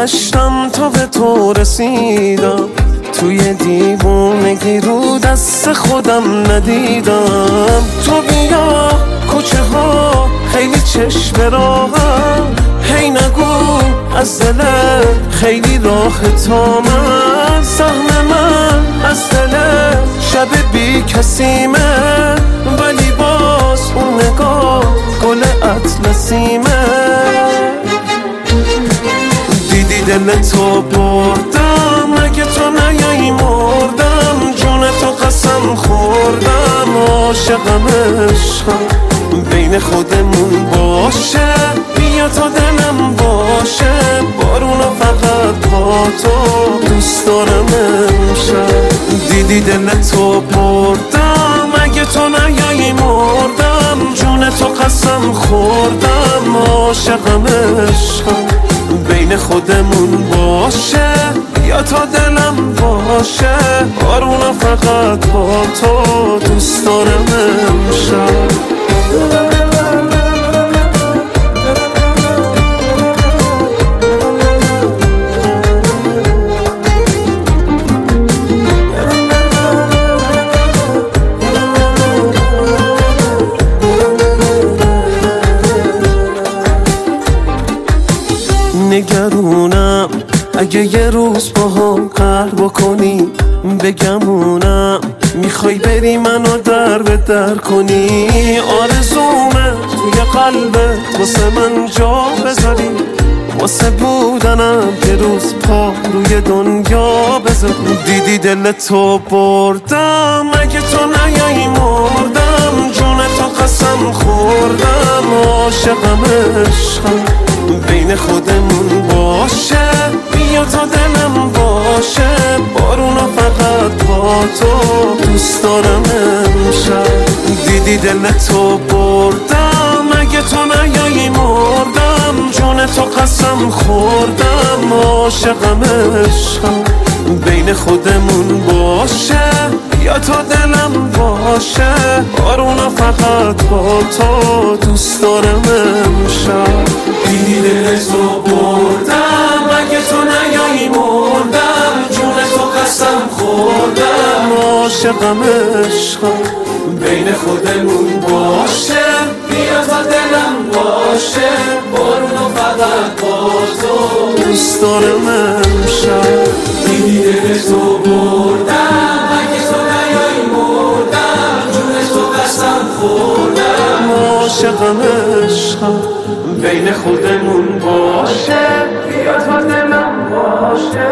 میگشتم تا به تو رسیدم، توی دیوونگی رو دست خودم ندیدم. تو بیا کوچه ها خیلی چشم راهم، هی نگو از دلت خیلی راه تا من. سهم من از دلت شب بی کسیمه، ولی باز اون نگاه گل اطلسیمه. دیدی دل تو بردم، اگه تو نیایی مردم. جون تو قسم خوردم، عاشقم عشقم بین خودمون باشه. بیا تا دلم باشه، بارونا فقط با تو دوست دارم امشب. دیدی دل تو بردم، اگه تو نیایی مردم. جون تو قسم خوردم، عاشقم عشقم بین خودمون باشه. بیا تا دلم باشه، بارونا فقط با تو دوست دارم امشب. نگرونم اگه یه روز با هم قهر بکنی، بگمونم میخوای بری منو در به در کنی. آرزومه توی قلبت واسه من جا بذاری، واسه بودنم یه روز پا روی دنیا بذاری. دیدی دل تو بردم، اگه تو نیایی مردم. جون تو قسم خوردم، عاشقم عشقم بین خودمون باشه. بیا تا دلم باشه، بارونا فقط با تو دوست دارم امشب. دیدی دل تو بردم، اگه تو نیایی مردم. جون تو قسم خوردم، عاشقم عشقم بین خودمون باشه. بیا تا دلم باشه، بارونا فقط با تو دوست دارم امشب. دیدی دل تو بردم، اگه تو نیایی مردم. جون تو قسم خوردم، عاشقم عشقم بین خودمون باشه. بیا تا دلم باشه، بارونا فقط با تو دوست دارم امشب. دیدی دل تو بردم، اگه تو نیایی مردم. جون تو قسم خوردم، عاشقم عشقم بین خودمون باشه. بیا تا دلم باشه.